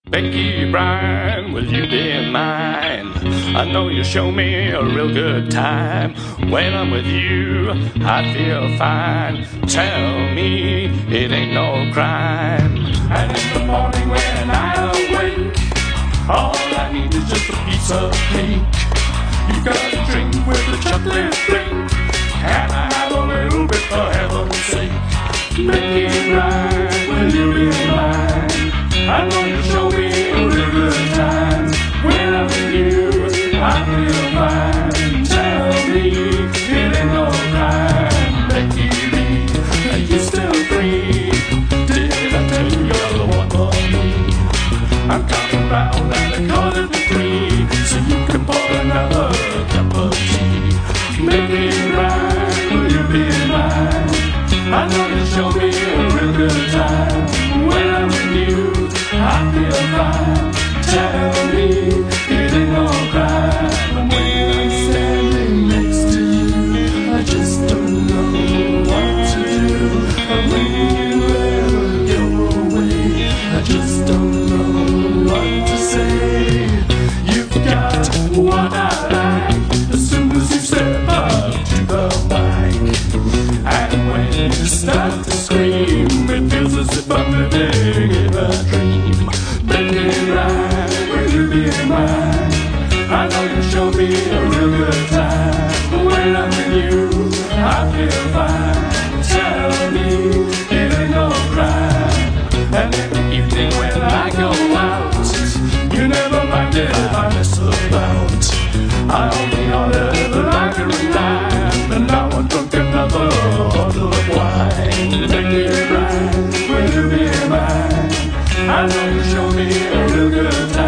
Becky Bryan, will you be mine? I know you show me a real good time. When I'm with you, I feel fine. Tell me it ain't no crime. And in the morning when I awake, all I need is just a piece of cake. You got a drink with a chocolate drink. Can I have a little bit for heaven's sake? Becky Bryan, will you be mine? I know you show me a real good time. When I'm with you, I feel fine. Tell me it ain't no crime. Becky B, are you still free? Did I tell you you're the one for me? I'm coming round and I 3, so you can pour another cup of tea. Becky Bryan, will you be mine? I know you show me a real good time. When I'm with you, I feel fine. Tell me it ain't no crime. When I'm standing next to you, I just don't know what to do. When you ever go away, I just don't know what to say. You've got what I like as soon as you step up to the mic. And when you start to scream, it feels as if I'm living in a dream. Becky Bryan, will you be mine? I know you show me a real good time. When I'm with you, I feel fine. Tell me it ain't no crime. And in the evening when I go out, you never mind if I mess about. I only order the lager and lime, and now I'm drunk another bottle of wine. Becky Bryan, will you be mine? I know you show me a real good time.